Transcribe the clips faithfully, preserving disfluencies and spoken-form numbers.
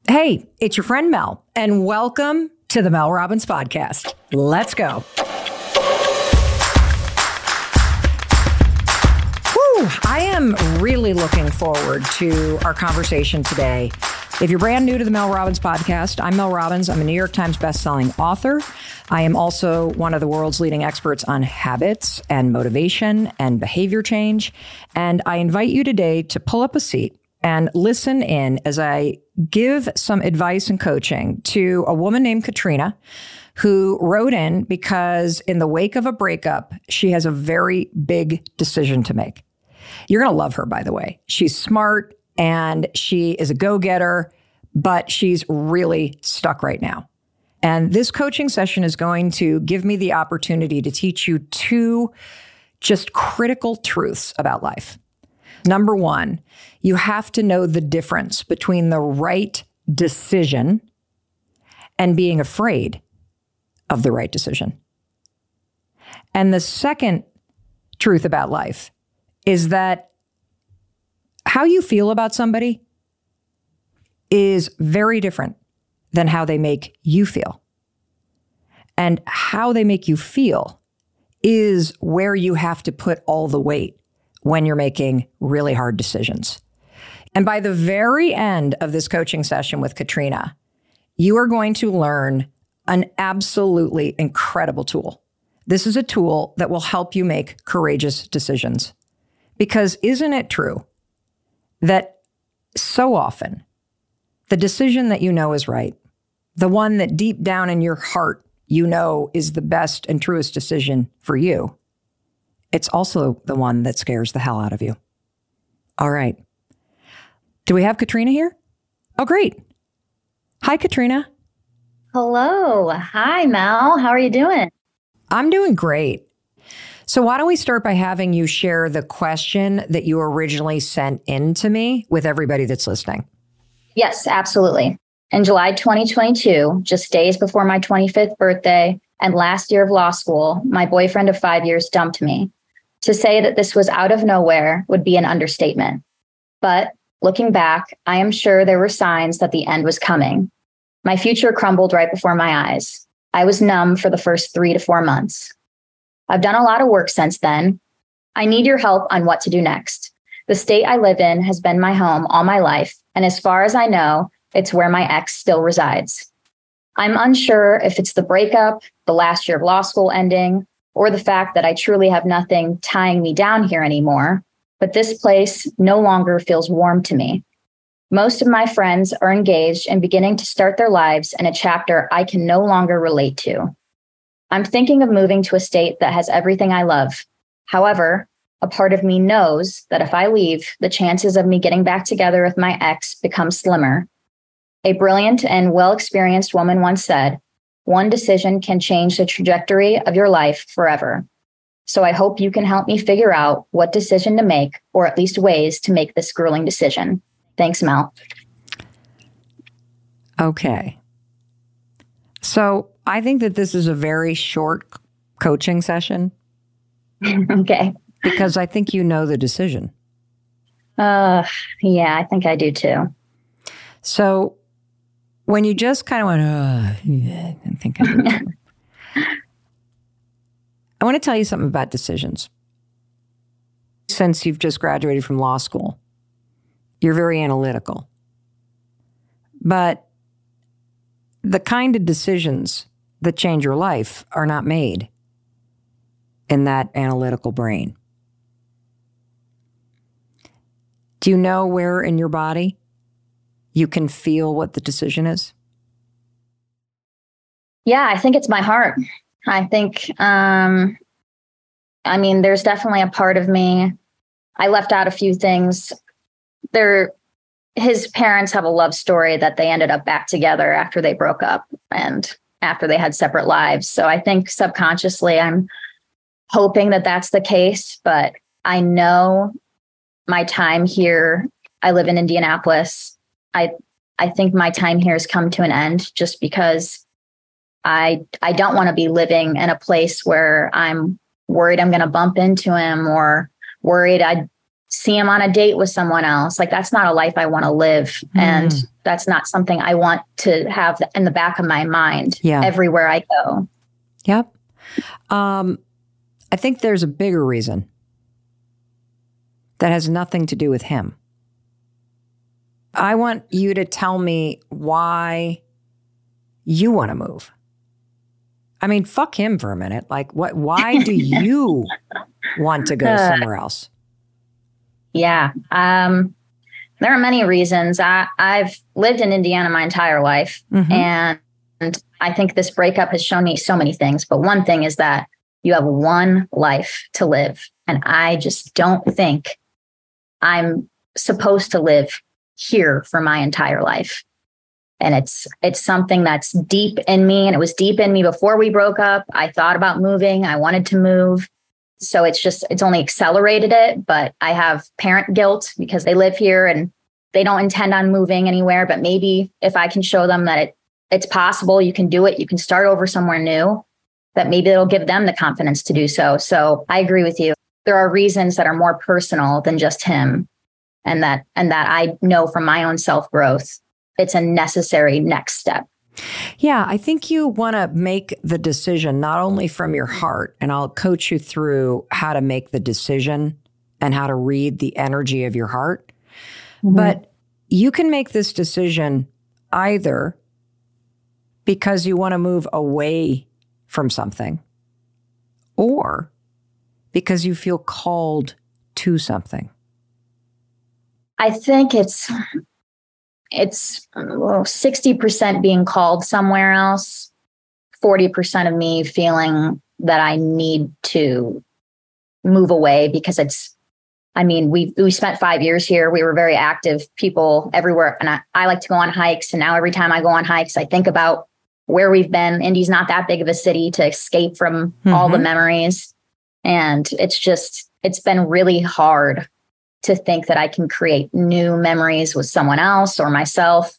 Hey, it's your friend Mel, and welcome to the Mel Robbins Podcast. Let's go. Whew, I am really looking forward to our conversation today. If you're brand new to the Mel Robbins Podcast, I'm Mel Robbins. I'm a New York Times bestselling author. I am also one of the world's leading experts on habits and motivation and behavior change. And I invite you today to pull up a seat and listen in as I give some advice and coaching to a woman named Katrina, who wrote in because in the wake of a breakup, she has a very big decision to make. You're going to love her, by the way. She's smart and she is a go-getter, but she's really stuck right now. And this coaching session is going to give me the opportunity to teach you two just critical truths about life. Number one, you have to know the difference between the right decision and being afraid of the right decision. And the second truth about life is that how you feel about somebody is very different than how they make you feel. And how they make you feel is where you have to put all the weight when you're making really hard decisions. And by the very end of this coaching session with Katrina, you are going to learn an absolutely incredible tool. This is a tool that will help you make courageous decisions. Because isn't it true that so often the decision that you know is right, the one that deep down in your heart you know is the best and truest decision for you, it's also the one that scares the hell out of you. All right. Do we have Katrina here? Oh, great. Hi, Katrina. Hello. Hi, Mel. How are you doing? I'm doing great. So why don't we start by having you share the question that you originally sent in to me with everybody that's listening? Yes, absolutely. In July twenty twenty-two, just days before my twenty-fifth birthday and last year of law school, my boyfriend of five years dumped me. To say that this was out of nowhere would be an understatement. But looking back, I am sure there were signs that the end was coming. My future crumbled right before my eyes. I was numb for the first three to four months. I've done a lot of work since then. I need your help on what to do next. The state I live in has been my home all my life, and as far as I know, it's where my ex still resides. I'm unsure if it's the breakup, the last year of law school ending, or the fact that I truly have nothing tying me down here anymore, but this place no longer feels warm to me. Most of my friends are engaged and beginning to start their lives in a chapter I can no longer relate to. I'm thinking of moving to a state that has everything I love. However, a part of me knows that if I leave, the chances of me getting back together with my ex become slimmer. A brilliant and well-experienced woman once said, "One decision can change the trajectory of your life forever." So I hope you can help me figure out what decision to make, or at least ways to make this grueling decision. Thanks, Mel. Okay. So I think that this is a very short coaching session. Okay. Because I think you know the decision. Uh, yeah, I think I do too. So when you just kind of went, oh, yeah, I think I do too. I want to tell you something about decisions. Since you've just graduated from law school, you're very analytical. But the kind of decisions that change your life are not made in that analytical brain. Do you know where in your body you can feel what the decision is? Yeah, I think it's my heart. I think, um, I mean, there's definitely a part of me. I left out a few things. There, his parents have a love story that they ended up back together after they broke up and after they had separate lives. So I think subconsciously I'm hoping that that's the case, but I know my time here, I live in Indianapolis. I, I think my time here has come to an end just because I I don't want to be living in a place where I'm worried I'm going to bump into him or worried I'd see him on a date with someone else. Like, that's not a life I want to live. Mm. And that's not something I want to have in the back of my mind yeah. everywhere I go. Yep. Um, I think there's a bigger reason that has nothing to do with him. I want you to tell me why you want to move. I mean, fuck him for a minute. Like, what? Why do you want to go somewhere else? Yeah. Um, there are many reasons. I, I've lived in Indiana my entire life. Mm-hmm. And, and I think this breakup has shown me so many things. But one thing is that you have one life to live. And I just don't think I'm supposed to live here for my entire life. And it's it's something that's deep in me. And it was deep in me before we broke up. I thought about moving. I wanted to move. So it's just, it's only accelerated it. But I have parent guilt because they live here and they don't intend on moving anywhere. But maybe if I can show them that it it's possible, you can do it, you can start over somewhere new, that maybe it'll give them the confidence to do so. So I agree with you. There are reasons that are more personal than just him. And that and that I know from my own self-growth, it's a necessary next step. Yeah, I think you want to make the decision not only from your heart, and I'll coach you through how to make the decision and how to read the energy of your heart, mm-hmm. but you can make this decision either because you want to move away from something or because you feel called to something. I think it's it's well, sixty percent being called somewhere else, forty percent of me feeling that I need to move away because it's, I mean, we we spent five years here. We were very active people everywhere. And I, I like to go on hikes. And now every time I go on hikes, I think about where we've been. Indy's not that big of a city to escape from mm-hmm. all the memories. And it's just, it's been really hard to think that I can create new memories with someone else or myself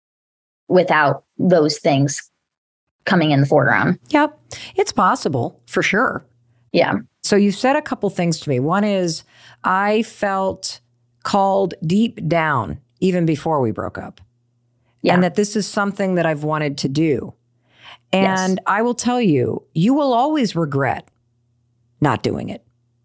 without those things coming in the foreground. Yep. It's possible for sure. Yeah. So you said a couple things to me. One is I felt called deep down even before we broke up. Yeah. And that this is something that I've wanted to do. And yes. I will tell you, you will always regret not doing it.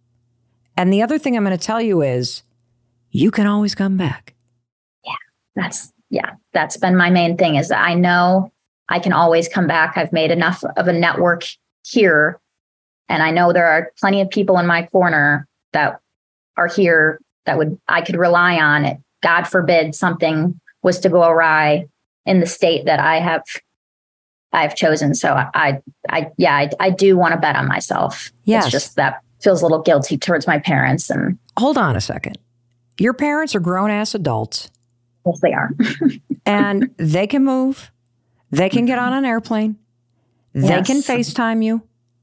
And the other thing I'm going to tell you is you can always come back. Yeah, that's, yeah, that's been my main thing is that I know I can always come back. I've made enough of a network here. And I know there are plenty of people in my corner that are here that would, I could rely on it. God forbid something was to go awry in the state that I have, I've chosen. So I, I, I yeah, I, I do want to bet on myself. Yes. It's just that feels a little guilty towards my parents. And hold on a second. Your parents are grown-ass adults. Yes, they are. And they can move. They can get on an airplane. They yes. can FaceTime you.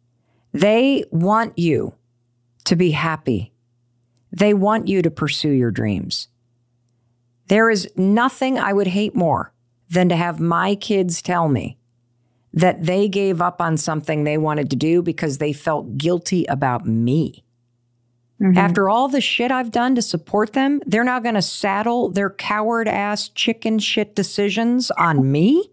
They want you to be happy. They want you to pursue your dreams. There is nothing I would hate more than to have my kids tell me that they gave up on something they wanted to do because they felt guilty about me. Mm-hmm. After all the shit I've done to support them, they're now going to saddle their coward-ass chicken shit decisions on me?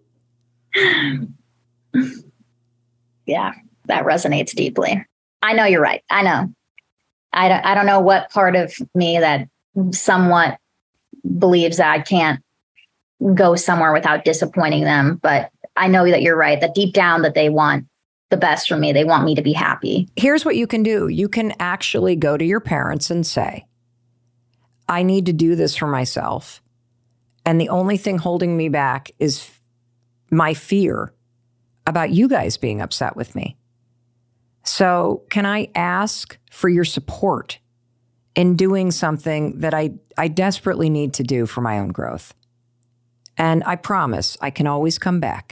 Yeah, that resonates deeply. I know you're right. I know. I don't, I don't know what part of me that somewhat believes that I can't go somewhere without disappointing them, but I know that you're right, that deep down that they want the best for me. They want me to be happy. Here's what you can do. You can actually go to your parents and say, I need to do this for myself. And the only thing holding me back is my fear about you guys being upset with me. So can I ask for your support in doing something that I, I desperately need to do for my own growth? And I promise I can always come back.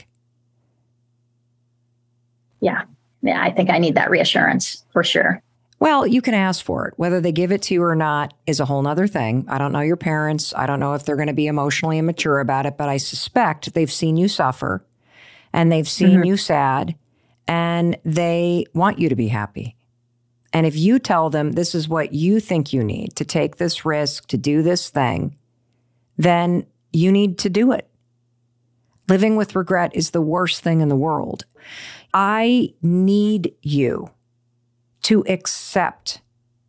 Yeah. Yeah. I think I need that reassurance for sure. Well, you can ask for it. Whether they give it to you or not is a whole nother thing. I don't know your parents. I don't know if they're going to be emotionally immature about it, but I suspect they've seen you suffer and they've seen mm-hmm. you sad and they want you to be happy. And if you tell them this is what you think you need to take this risk, to do this thing, then you need to do it. Living with regret is the worst thing in the world. I need you to accept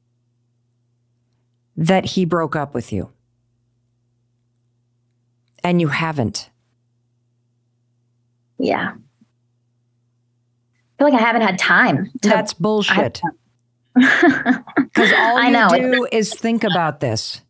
that he broke up with you. And you haven't. Yeah. I feel like I haven't had time. To, That's bullshit. Because all I know. you do is think about this.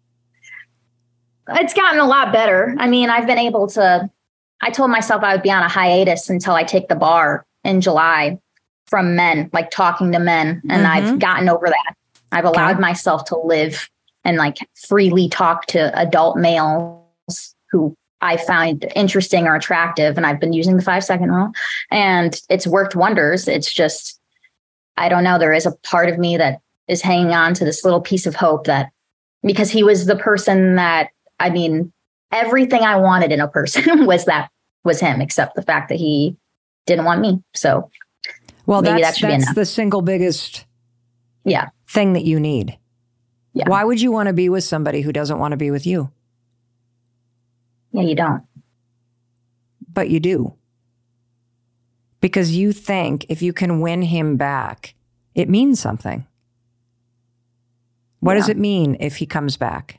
It's gotten a lot better. I mean, I've been able to, I told myself I would be on a hiatus until I take the bar in July from men, like talking to men. And mm-hmm. I've gotten over that. I've allowed okay. myself to live and like freely talk to adult males who I find interesting or attractive. And I've been using the five second rule and it's worked wonders. It's just, I don't know. There is a part of me that is hanging on to this little piece of hope that because he was the person that, I mean, everything I wanted in a person was that was him, except the fact that he didn't want me. So well, maybe that's, that should that's be the single biggest yeah. thing that you need. Yeah. Why would you want to be with somebody who doesn't want to be with you? Yeah, you don't. But you do. Because you think if you can win him back, it means something. What yeah. does it mean if he comes back?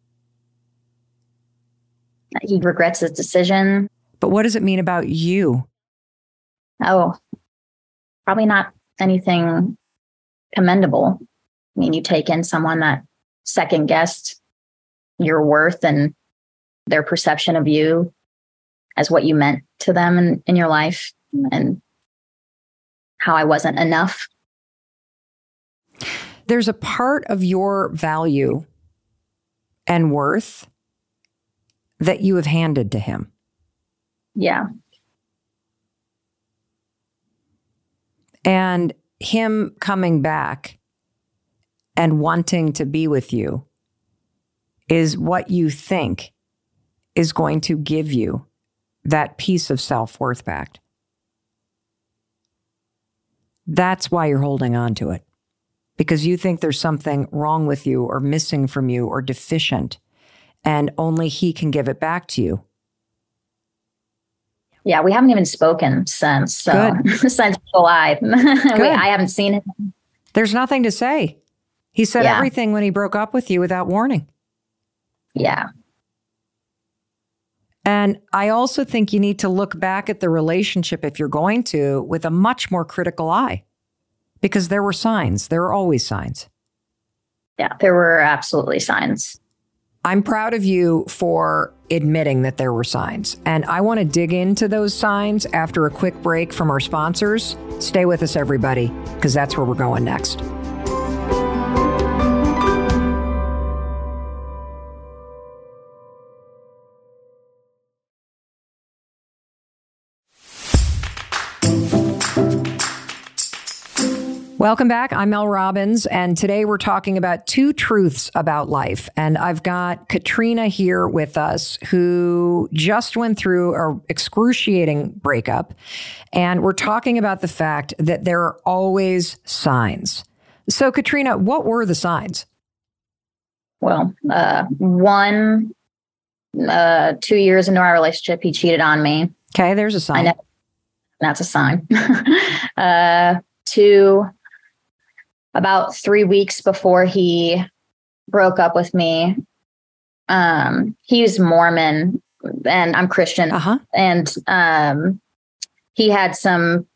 He regrets his decision. But what does it mean about you? Oh, probably not anything commendable. I mean, you take in someone that second guessed your worth and their perception of you as what you meant to them in, in your life and how I wasn't enough. There's a part of your value and worth that you have handed to him. Yeah. And him coming back and wanting to be with you is what you think is going to give you that piece of self-worth back. That's why you're holding on to it. Because you think there's something wrong with you or missing from you or deficient, and only he can give it back to you. Yeah, we haven't even spoken since. So since July. Wait, I haven't seen him. There's nothing to say. He said yeah. everything when he broke up with you without warning. Yeah. And I also think you need to look back at the relationship, if you're going to, with a much more critical eye. Because there were signs. There are always signs. Yeah, there were absolutely signs. I'm proud of you for admitting that there were signs. And I want to dig into those signs after a quick break from our sponsors. Stay with us, everybody, because that's where we're going next. Welcome back. I'm Mel Robbins, and today we're talking about two truths about life. And I've got Katrina here with us, who just went through an excruciating breakup. And we're talking about the fact that there are always signs. So, Katrina, what were the signs? Well, uh, one, uh, two years into our relationship, he cheated on me. Okay, there's a sign. I know. That's a sign. uh, two, about three weeks before he broke up with me, um, he's Mormon and I'm Christian. Uh-huh. And um, he had some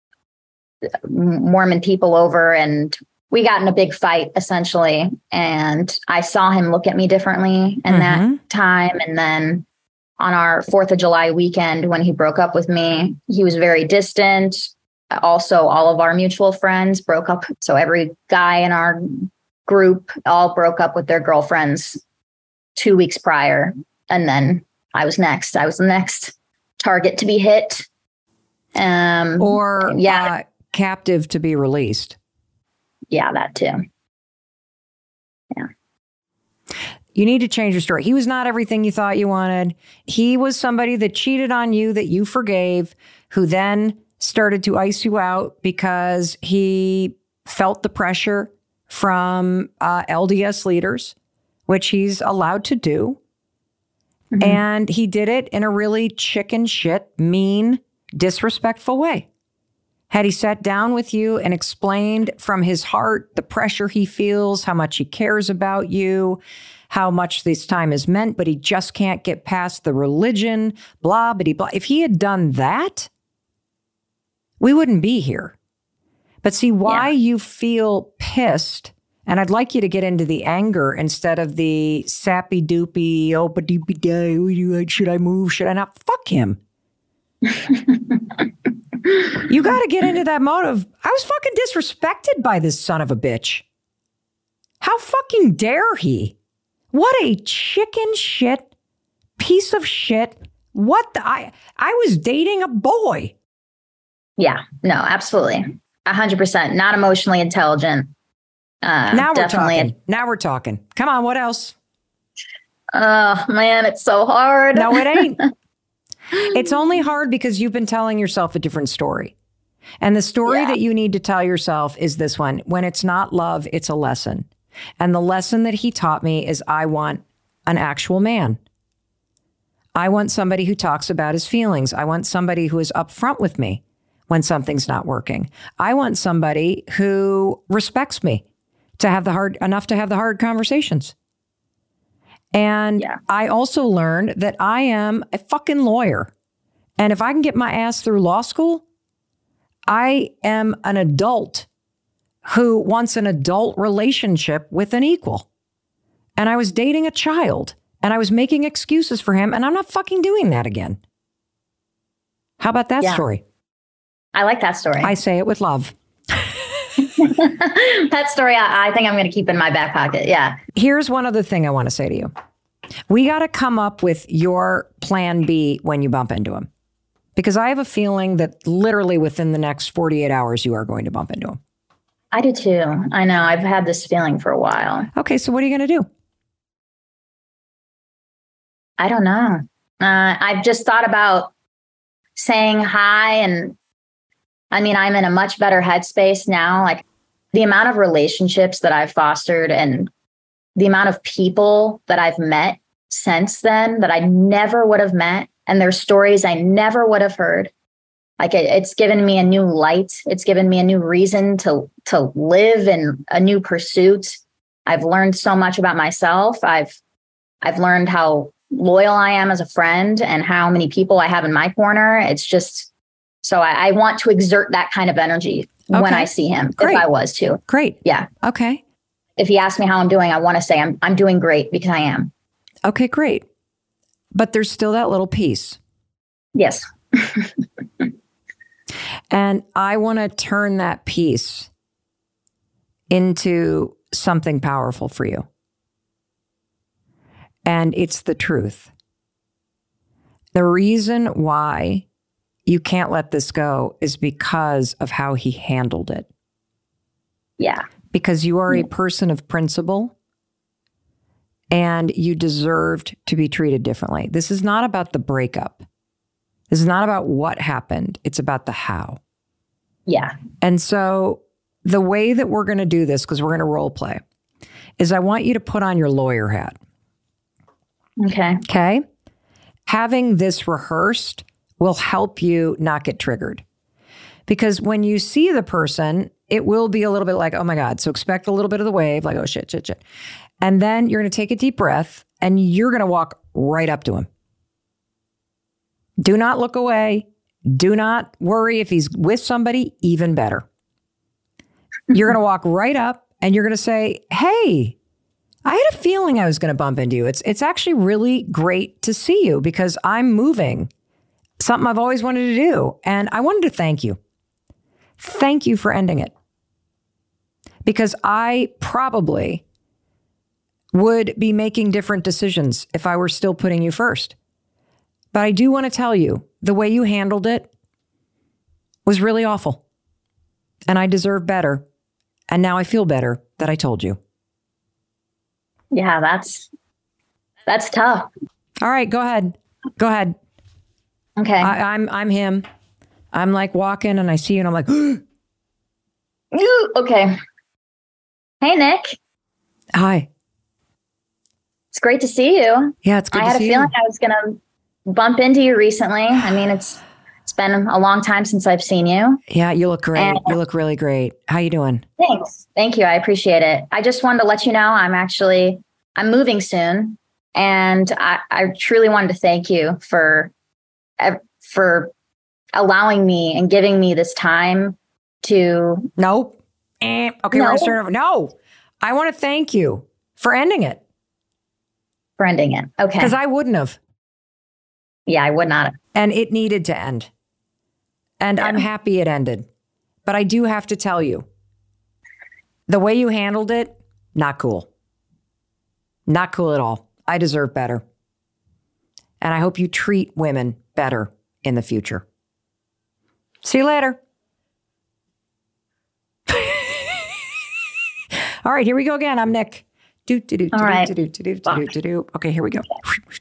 Mormon people over and we got in a big fight, essentially. And I saw him look at me differently in mm-hmm. that time. And then on our fourth of July weekend, when he broke up with me, he was very distant. Also, all of our mutual friends broke up. So every guy in our group all broke up with their girlfriends two weeks prior. And then I was next. I was the next target to be hit. Um, or yeah, uh, captive to be released. Yeah, that too. Yeah. You need to change your story. He was not everything you thought you wanted. He was somebody that cheated on you, that you forgave, who then started to ice you out because he felt the pressure from uh, L D S leaders, which he's allowed to do. Mm-hmm. And he did it in a really chicken shit, mean, disrespectful way. Had he sat down with you and explained from his heart the pressure he feels, how much he cares about you, how much this time is meant, but he just can't get past the religion, blah, blah, blah. If he had done that, we wouldn't be here. But see, why yeah. you feel pissed, and I'd like you to get into the anger instead of the sappy doopy, oh, but doopy day, should I move, should I not? Fuck him. You got to get into that mode of, I was fucking disrespected by this son of a bitch. How fucking dare he? What a chicken shit piece of shit. What the, I, I was dating a boy. Yeah, no, absolutely. A hundred percent. Not emotionally intelligent. Uh, now we're definitely talking. A, now we're talking. Come on, what else? Oh, man, it's so hard. No, it ain't. It's only hard because you've been telling yourself a different story. And the story yeah. that you need to tell yourself is this one. When it's not love, it's a lesson. And the lesson that he taught me is I want an actual man. I want somebody who talks about his feelings. I want somebody who is upfront with me when something's not working. I want somebody who respects me to have the hard enough to have the hard conversations. And yeah. I also learned that I am a fucking lawyer. And if I can get my ass through law school, I am an adult who wants an adult relationship with an equal. And I was dating a child and I was making excuses for him, and I'm not fucking doing that again. How about that yeah. story? I like that story. I say it with love. That story, I, I think I'm going to keep in my back pocket. Yeah. Here's one other thing I want to say to you. We got to come up with your plan B when you bump into him. Because I have a feeling that literally within the next forty-eight hours, you are going to bump into him. I do too. I know. I've had this feeling for a while. Okay. So what are you going to do? I don't know. Uh, I've just thought about saying hi, and I mean, I'm in a much better headspace now. Like the amount of relationships that I've fostered and the amount of people that I've met since then that I never would have met, and their stories I never would have heard. Like it, it's given me a new light. It's given me a new reason to, to live in a new pursuit. I've learned so much about myself. I've, I've learned how loyal I am as a friend and how many people I have in my corner. It's just, so I, I want to exert that kind of energy okay. when I see him, great. If I was to. Great. Yeah. Okay. If he asks me how I'm doing, I want to say I'm, I'm doing great because I am. Okay, great. But there's still that little piece. Yes. And I want to turn that piece into something powerful for you. And it's the truth. The reason why you can't let this go is because of how he handled it. Yeah. Because you are yeah. a person of principle and you deserved to be treated differently. This is not about the breakup. This is not about what happened. It's about the how. Yeah. And so the way that we're going to do this, because we're going to role play, is I want you to put on your lawyer hat. Okay. Okay. Having this rehearsed will help you not get triggered. Because when you see the person, it will be a little bit like, oh my God. So expect a little bit of the wave, like, oh shit, shit, shit. And then you're going to take a deep breath and you're going to walk right up to him. Do not look away. Do not worry if he's with somebody, even better. You're going to walk right up and you're going to say, hey, I had a feeling I was going to bump into you. It's it's actually really great to see you because I'm moving. Something I've always wanted to do. And I wanted to thank you. Thank you for ending it. Because I probably would be making different decisions if I were still putting you first. But I do want to tell you, the way you handled it was really awful. And I deserve better. And now I feel better that I told you. Yeah, that's that's tough. All right, go ahead. Go ahead. Okay. I, I'm I'm him. I'm like walking and I see you and I'm like, Ooh, okay. Hey, Nick. Hi. It's great to see you. Yeah, it's good I to had see a feeling you. I was going to bump into you recently. I mean, it's it's been a long time since I've seen you. Yeah, you look great. And you look really great. How you doing? Thanks. Thank you. I appreciate it. I just wanted to let you know I'm actually I'm moving soon, and I, I truly wanted to thank you for for allowing me and giving me this time to. Nope. Eh, okay, No. we're gonna start over. No, I want to thank you for ending it. For ending it. Okay. Because I wouldn't have. Yeah, I would not have. And it needed to end. And Yeah. I'm happy it ended. But I do have to tell you, the way you handled it, not cool. Not cool at all. I deserve better. And I hope you treat women better in the future. See you later. All right, here we go again. I'm Nick. Do, do, do, do, All right. do, do, do, do, do, do, do. Okay, here we go.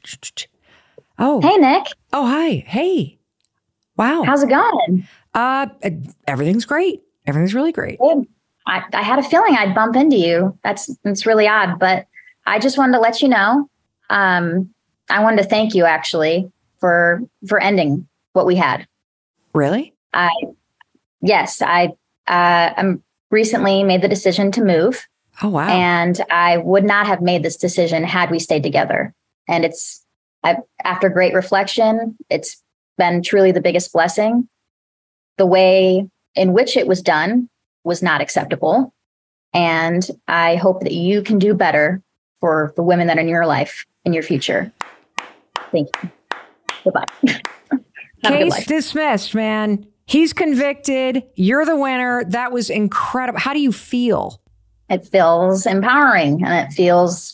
Oh. Hey, Nick. Oh, hi. Hey. Wow. How's it going? Uh, everything's great. Everything's really great. Good. I, I had a feeling I'd bump into you. That's that's really odd, but I just wanted to let you know. Um, I wanted to thank you actually for for ending what we had. Really? I yes, I uh, I'm recently made the decision to move. Oh, wow. And I would not have made this decision had we stayed together. And it's I, after great reflection, it's been truly the biggest blessing. The way in which it was done was not acceptable. And I hope that you can do better for the women that are in your life, in your future. Thank you. Goodbye. Have a good Case life. dismissed, man. He's convicted. You're the winner. That was incredible. How do you feel? It feels empowering and it feels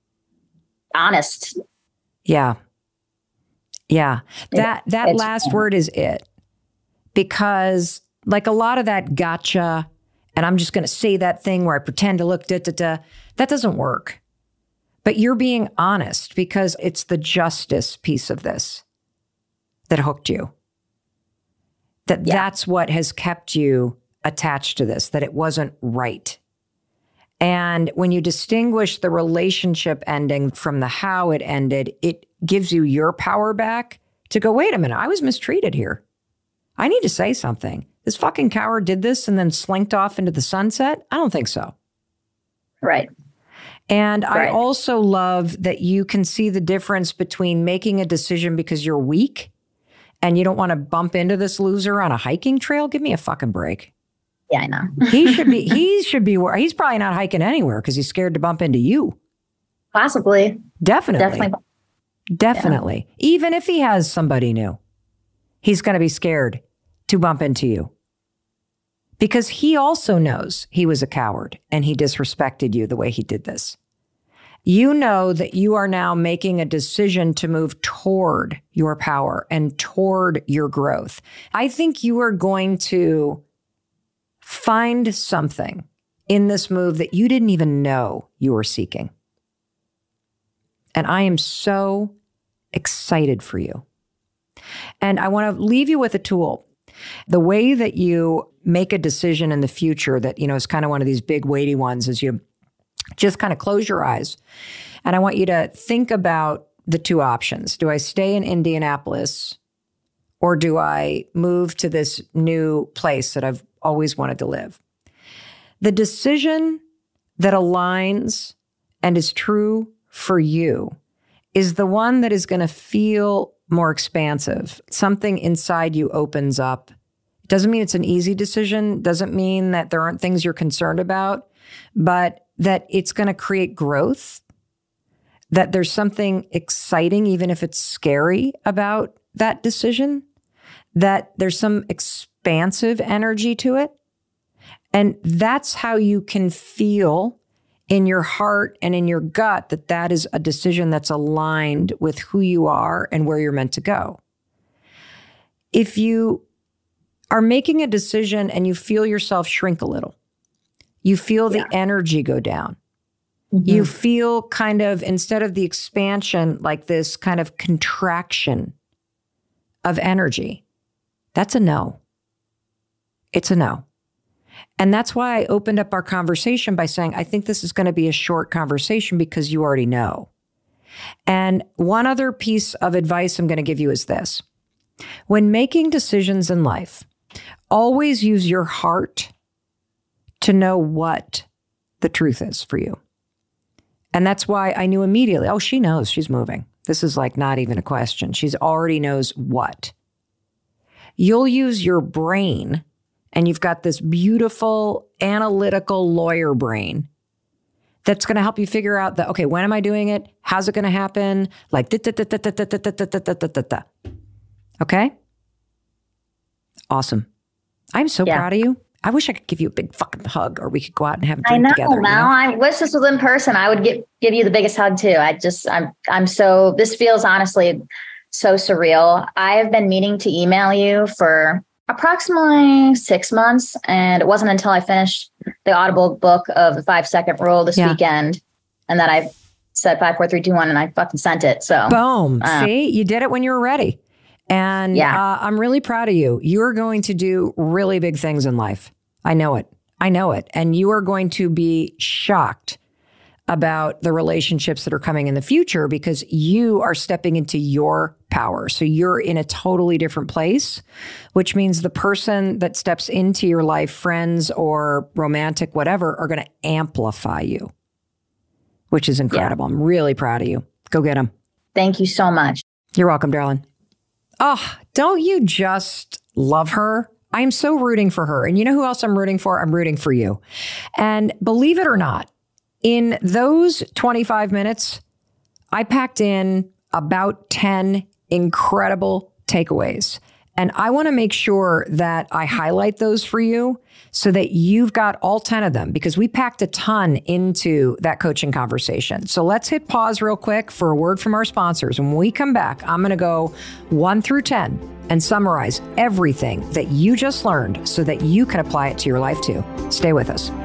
honest. Yeah. Yeah. That that It's- last word is it. Because like a lot of that gotcha, and I'm just going to say that thing where I pretend to look da da da, that doesn't work. But you're being honest because it's the justice piece of this that hooked you. That Yeah. that's what has kept you attached to this, that it wasn't right. And when you distinguish the relationship ending from the how it ended, it gives you your power back to go, wait a minute, I was mistreated here. I need to say something. This fucking coward did this and then slinked off into the sunset? I don't think so. Right. And I Right. also love that you can see the difference between making a decision because you're weak and you don't want to bump into this loser on a hiking trail. Give me a fucking break. Yeah, I know. He should be, he should be, he's probably not hiking anywhere because he's scared to bump into you. Possibly. Definitely. Definitely. Definitely. Even if he has somebody new, he's going to be scared to bump into you because he also knows he was a coward and he disrespected you the way he did this. You know that you are now making a decision to move toward your power and toward your growth. I think you are going to find something in this move that you didn't even know you were seeking. And I am so excited for you. And I want to leave you with a tool. The way that you make a decision in the future that, you know, is kind of one of these big weighty ones is you just kind of close your eyes. And I want you to think about the two options. Do I stay in Indianapolis or do I move to this new place that I've always wanted to live? The decision that aligns and is true for you is the one that is going to feel more expansive. Something inside you opens up. It doesn't mean it's an easy decision. Doesn't mean that there aren't things you're concerned about, but that it's going to create growth, that there's something exciting, even if it's scary about that decision, that there's some expansive energy to it. And that's how you can feel in your heart and in your gut that that is a decision that's aligned with who you are and where you're meant to go. If you are making a decision and you feel yourself shrink a little, you feel the Yeah. energy go down. Mm-hmm. You feel kind of, instead of the expansion, like this kind of contraction of energy. That's a no. It's a no. And that's why I opened up our conversation by saying, I think this is going to be a short conversation because you already know. And one other piece of advice I'm going to give you is this. When making decisions in life, always use your heart to know what the truth is for you. And that's why I knew immediately, oh, she knows she's moving. This is like not even a question. She's already knows what. You'll use your brain, and you've got this beautiful analytical lawyer brain that's going to help you figure out that, okay, when am I doing it? How's it going to happen? Like, da, da, da, da, da, da, da, da, da, da, da, da. Okay? Awesome. I'm so yeah. proud of you. I wish I could give you a big fucking hug, or we could go out and have a drink I know, together. Mel. You know? I wish this was in person. I would give give you the biggest hug too. I just, I'm, I'm so, this feels honestly so surreal. I have been meaning to email you for approximately six months. And it wasn't until I finished the Audible book of the five second rule this yeah. weekend. And that I said five, four, three, two, one, and I fucking sent it. So boom. Uh, See, you did it when you were ready. And yeah. uh, I'm really proud of you. You're going to do really big things in life. I know it. I know it. And you are going to be shocked about the relationships that are coming in the future because you are stepping into your power. So you're in a totally different place, which means the person that steps into your life, friends or romantic, whatever, are going to amplify you, which is incredible. Yeah. I'm really proud of you. Go get them. Thank you so much. You're welcome, darling. Oh, don't you just love her? I'm so rooting for her. And you know who else I'm rooting for? I'm rooting for you. And believe it or not, in those twenty-five minutes, I packed in about ten incredible takeaways. And I want to make sure that I highlight those for you so that you've got all ten of them, because we packed a ton into that coaching conversation. So let's hit pause real quick for a word from our sponsors. When we come back, I'm going to go one through ten and summarize everything that you just learned so that you can apply it to your life too. Stay with us.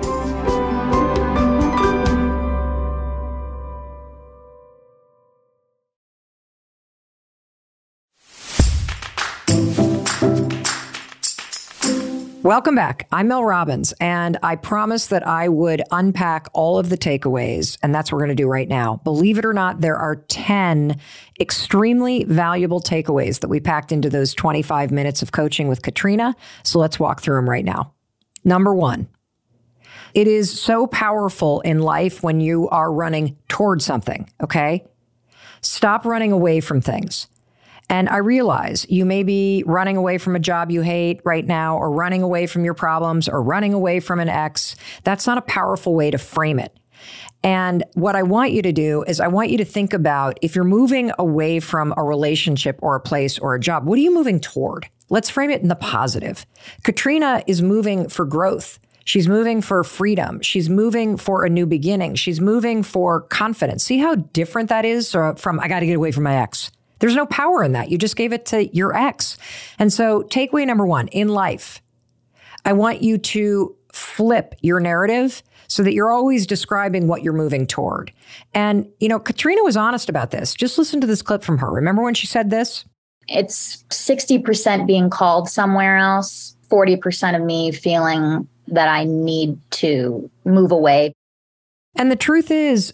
Welcome back. I'm Mel Robbins, and I promised that I would unpack all of the takeaways, and that's what we're going to do right now. Believe it or not, there are ten extremely valuable takeaways that we packed into those twenty-five minutes of coaching with Katrina, so let's walk through them right now. Number one, it is so powerful in life when you are running toward something, okay? Stop running away from things. And I realize you may be running away from a job you hate right now, or running away from your problems, or running away from an ex. That's not a powerful way to frame it. And what I want you to do is I want you to think about, if you're moving away from a relationship or a place or a job, what are you moving toward? Let's frame it in the positive. Katrina is moving for growth. She's moving for freedom. She's moving for a new beginning. She's moving for confidence. See how different that is from, I got to get away from my ex. There's no power in that. You just gave it to your ex. And so takeaway number one, in life, I want you to flip your narrative so that you're always describing what you're moving toward. And, you know, Katrina was honest about this. Just listen to this clip from her. Remember when she said this? It's sixty percent being called somewhere else, forty percent of me feeling that I need to move away. And the truth is,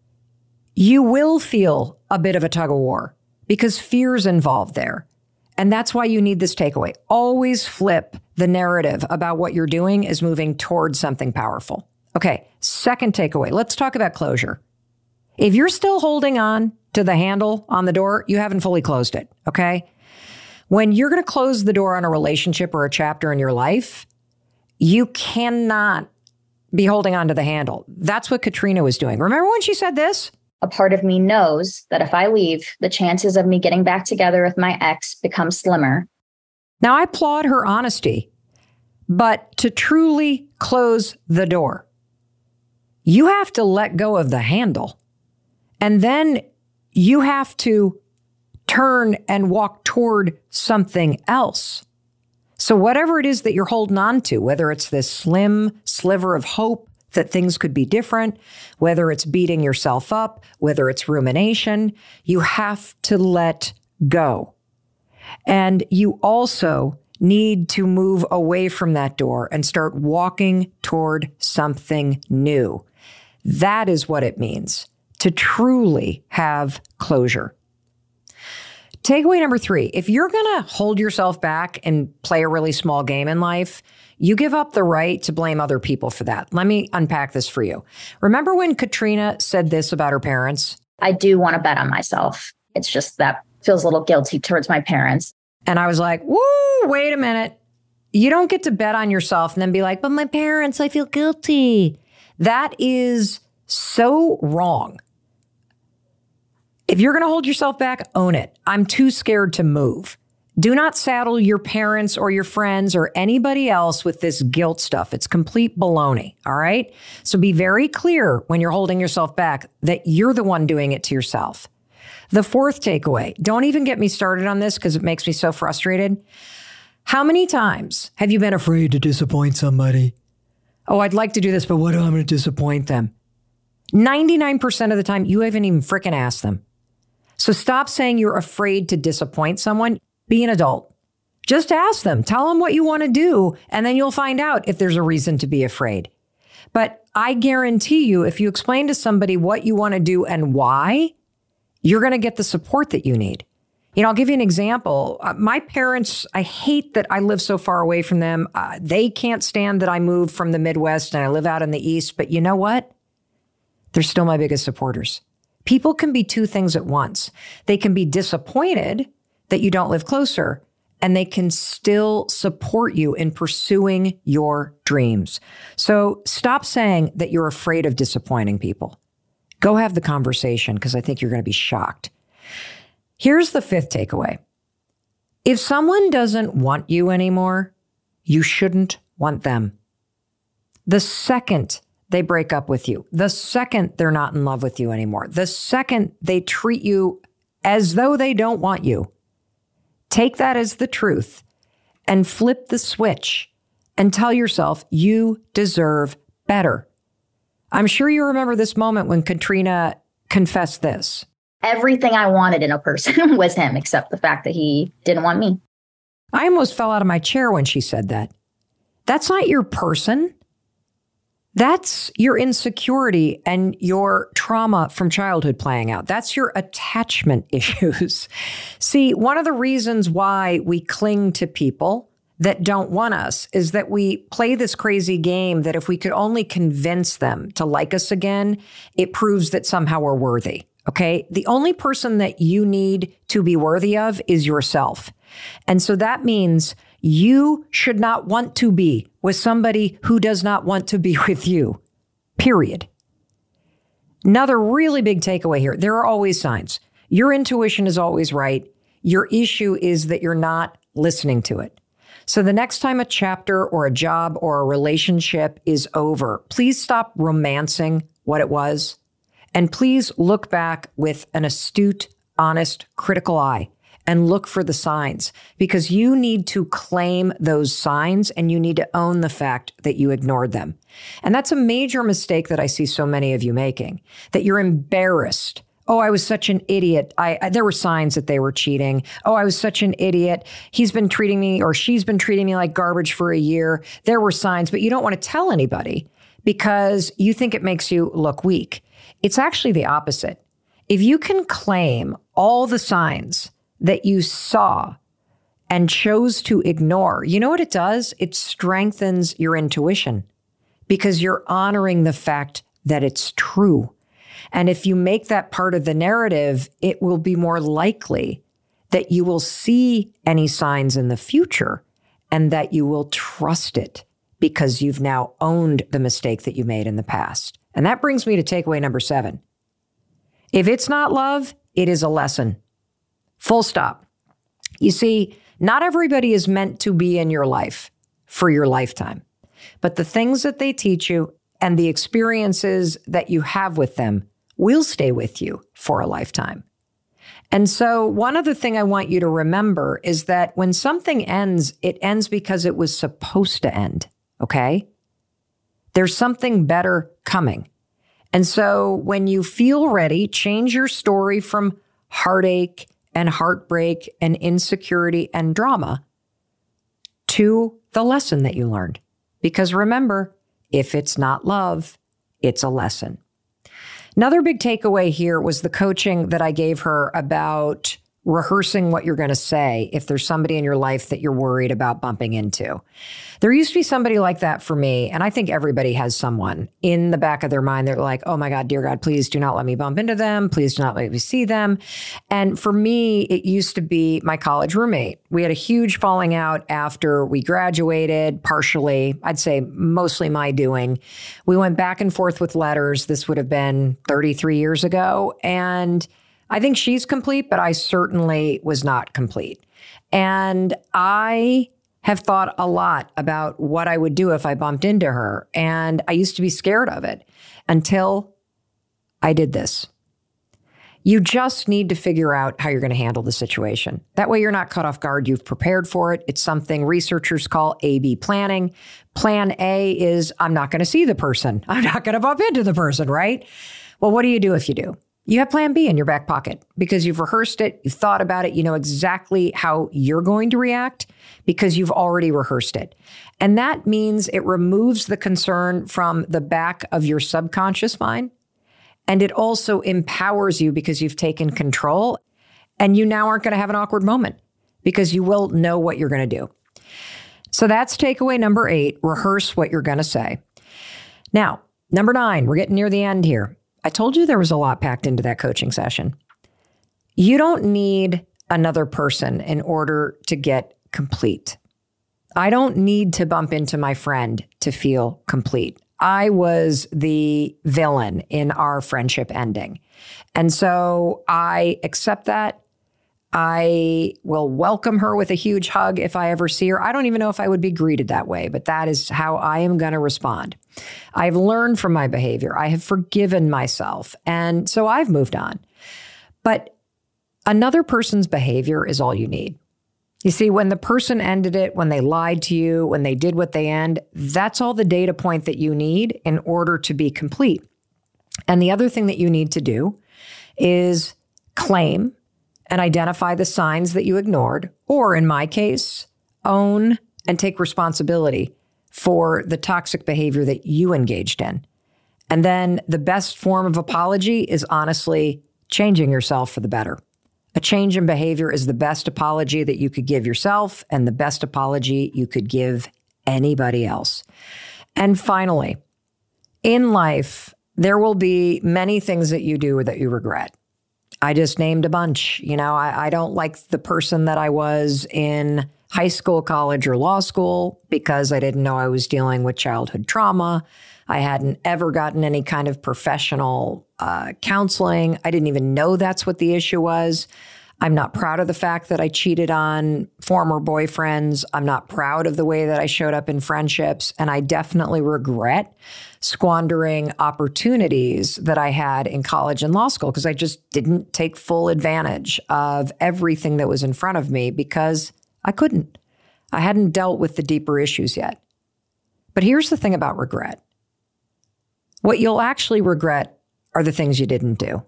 you will feel a bit of a tug of war, because fear's involved there. And that's why you need this takeaway. Always flip the narrative about what you're doing is moving towards something powerful. Okay, second takeaway. Let's talk about closure. If you're still holding on to the handle on the door, you haven't fully closed it, okay? When you're going to close the door on a relationship or a chapter in your life, you cannot be holding on to the handle. That's what Katrina was doing. Remember when she said this? A part of me knows that if I leave, the chances of me getting back together with my ex become slimmer. Now, I applaud her honesty, but to truly close the door, you have to let go of the handle. And then you have to turn and walk toward something else. So whatever it is that you're holding on to, whether it's this slim sliver of hope that things could be different, whether it's beating yourself up, whether it's rumination, you have to let go. And you also need to move away from that door and start walking toward something new. That is what it means to truly have closure. Takeaway number three, if you're going to hold yourself back and play a really small game in life, you give up the right to blame other people for that. Let me unpack this for you. Remember when Katrina said this about her parents? I do want to bet on myself. It's just that feels a little guilty towards my parents. And I was like, woo, wait a minute. You don't get to bet on yourself and then be like, but my parents, I feel guilty. That is so wrong. If you're going to hold yourself back, own it. I'm too scared to move. Do not saddle your parents or your friends or anybody else with this guilt stuff. It's complete baloney, all right? So be very clear when you're holding yourself back that you're the one doing it to yourself. The fourth takeaway, don't even get me started on this because it makes me so frustrated. How many times have you been afraid to disappoint somebody? Oh, I'd like to do this, but what if I'm going to disappoint them? ninety-nine percent of the time, you haven't even freaking asked them. So stop saying you're afraid to disappoint someone. Be an adult. Just ask them. Tell them what you want to do, and then you'll find out if there's a reason to be afraid. But I guarantee you, if you explain to somebody what you want to do and why, you're going to get the support that you need. You know, I'll give you an example. Uh, my parents, I hate that I live so far away from them. Uh, they can't stand that I moved from the Midwest and I live out in the East. But you know what? They're still my biggest supporters. People can be two things at once. They can be disappointed that you don't live closer, and they can still support you in pursuing your dreams. So stop saying that you're afraid of disappointing people. Go have the conversation, because I think you're going to be shocked. Here's the fifth takeaway. If someone doesn't want you anymore, you shouldn't want them. The second they break up with you, the second they're not in love with you anymore, the second they treat you as though they don't want you, take that as the truth and flip the switch and tell yourself you deserve better. I'm sure you remember this moment when Katrina confessed this. Everything I wanted in a person was him, except the fact that he didn't want me. I almost fell out of my chair when she said that. That's not your person. That's your insecurity and your trauma from childhood playing out. That's your attachment issues. See, one of the reasons why we cling to people that don't want us is that we play this crazy game that if we could only convince them to like us again, it proves that somehow we're worthy. Okay? The only person that you need to be worthy of is yourself. And so that means you should not want to be with somebody who does not want to be with you, period. Another really big takeaway here. There are always signs. Your intuition is always right. Your issue is that you're not listening to it. So the next time a chapter or a job or a relationship is over, please stop romancing what it was. And please look back with an astute, honest, critical eye and look for the signs, because you need to claim those signs and you need to own the fact that you ignored them. And that's a major mistake that I see so many of you making, that you're embarrassed. Oh, I was such an idiot. I, I there were signs that they were cheating. Oh, I was such an idiot. He's been treating me or she's been treating me like garbage for a year. There were signs, but you don't want to tell anybody because you think it makes you look weak. It's actually the opposite. If you can claim all the signs that you saw and chose to ignore, you know what it does? It strengthens your intuition because you're honoring the fact that it's true. And if you make that part of the narrative, it will be more likely that you will see any signs in the future and that you will trust it because you've now owned the mistake that you made in the past. And that brings me to takeaway number seven. If it's not love, it is a lesson. Full stop. You see, not everybody is meant to be in your life for your lifetime, but the things that they teach you and the experiences that you have with them will stay with you for a lifetime. And so one other thing I want you to remember is that when something ends, it ends because it was supposed to end, okay? There's something better coming. And so when you feel ready, change your story from heartache and heartbreak and insecurity and drama to the lesson that you learned. Because remember, if it's not love, it's a lesson. Another big takeaway here was the coaching that I gave her about rehearsing what you're going to say if there's somebody in your life that you're worried about bumping into. There used to be somebody like that for me, and I think everybody has someone in the back of their mind. They're like, oh my God, dear God, please do not let me bump into them. Please do not let me see them. And for me, it used to be my college roommate. We had a huge falling out after we graduated, partially, I'd say mostly my doing. We went back and forth with letters. This would have been thirty-three years ago. And I think she's complete, but I certainly was not complete. And I have thought a lot about what I would do if I bumped into her. And I used to be scared of it until I did this. You just need to figure out how you're going to handle the situation. That way you're not caught off guard. You've prepared for it. It's something researchers call A B planning. Plan A is I'm not going to see the person. I'm not going to bump into the person, right? Well, what do you do if you do? You have plan B in your back pocket because you've rehearsed it, you've thought about it, you know exactly how you're going to react because you've already rehearsed it. And that means it removes the concern from the back of your subconscious mind. And it also empowers you because you've taken control and you now aren't going to have an awkward moment because you will know what you're going to do. So that's takeaway number eight, rehearse what you're going to say. Now, number nine, we're getting near the end here. I told you there was a lot packed into that coaching session. You don't need another person in order to get complete. I don't need to bump into my friend to feel complete. I was the villain in our friendship ending. And so I accept that. I will welcome her with a huge hug if I ever see her. I don't even know if I would be greeted that way, but that is how I am going to respond. I've learned from my behavior. I have forgiven myself. And so I've moved on. But another person's behavior is all you need. You see, when the person ended it, when they lied to you, when they did what they end, that's all the data point that you need in order to be complete. And the other thing that you need to do is claim and identify the signs that you ignored, or in my case, own and take responsibility for the toxic behavior that you engaged in. And then the best form of apology is honestly changing yourself for the better. A change in behavior is the best apology that you could give yourself and the best apology you could give anybody else. And finally, in life, there will be many things that you do that you regret. I just named a bunch. You know, I, I don't like the person that I was in high school, college, or law school because I didn't know I was dealing with childhood trauma. I hadn't ever gotten any kind of professional uh, counseling. I didn't even know that's what the issue was. I'm not proud of the fact that I cheated on former boyfriends. I'm not proud of the way that I showed up in friendships. And I definitely regret squandering opportunities that I had in college and law school because I just didn't take full advantage of everything that was in front of me because I couldn't. I hadn't dealt with the deeper issues yet. But here's the thing about regret. What you'll actually regret are the things you didn't do.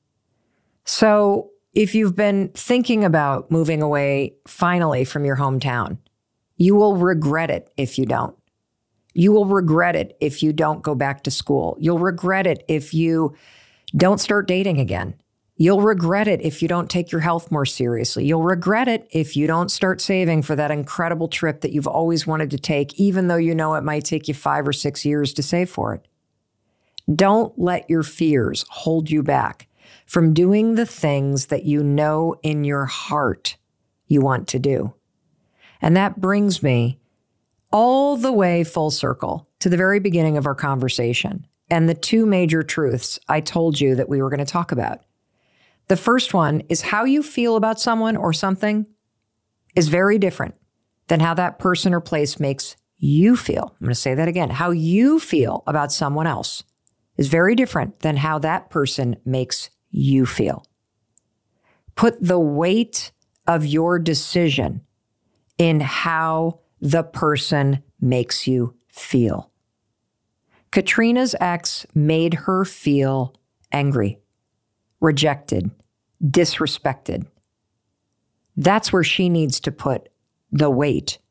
So if you've been thinking about moving away finally from your hometown, you will regret it if you don't. You will regret it if you don't go back to school. You'll regret it if you don't start dating again. You'll regret it if you don't take your health more seriously. You'll regret it if you don't start saving for that incredible trip that you've always wanted to take, even though you know it might take you five or six years to save for it. Don't let your fears hold you back from doing the things that you know in your heart you want to do. And that brings me all the way full circle to the very beginning of our conversation and the two major truths I told you that we were going to talk about. The first one is how you feel about someone or something is very different than how that person or place makes you feel. I'm going to say that again. How you feel about someone else is very different than how that person makes you feel. Put the weight of your decision in how the person makes you feel. Katrina's ex made her feel angry, rejected, disrespected. That's where she needs to put the weight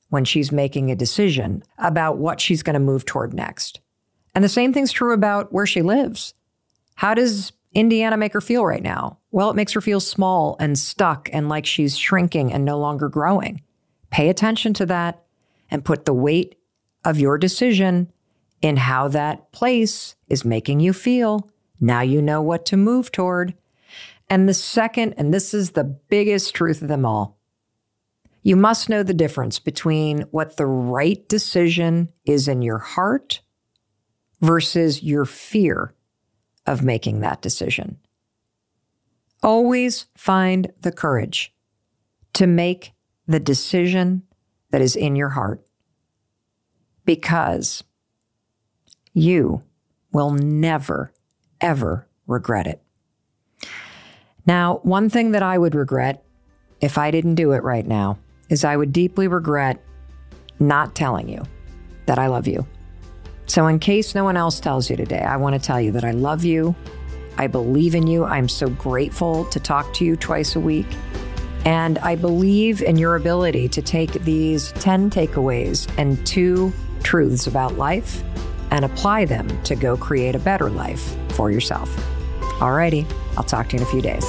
when she's making a decision about what she's going to move toward next. And the same thing's true about where she lives. How does Indiana make her feel right now? Well, it makes her feel small and stuck and like she's shrinking and no longer growing. Pay attention to that and put the weight of your decision in how that place is making you feel. Now you know what to move toward. And the second, and this is the biggest truth of them all, you must know the difference between what the right decision is in your heart versus your fear of making that decision. Always find the courage to make the decision that is in your heart, because you will never, ever regret it. Now, one thing that I would regret if I didn't do it right now is I would deeply regret not telling you that I love you. So in case no one else tells you today, I want to tell you that I love you. I believe in you. I'm so grateful to talk to you twice a week. And I believe in your ability to take these ten takeaways and two truths about life and apply them to go create a better life for yourself. Alrighty, I'll talk to you in a few days.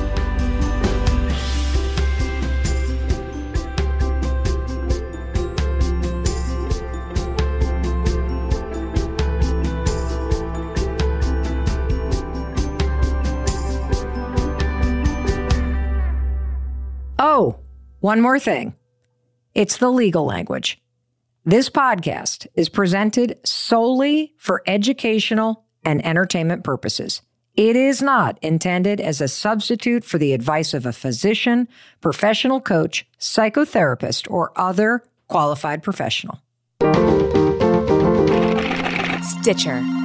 Oh, one more thing. It's the legal language. This podcast is presented solely for educational and entertainment purposes. It is not intended as a substitute for the advice of a physician, professional coach, psychotherapist, or other qualified professional. Stitcher.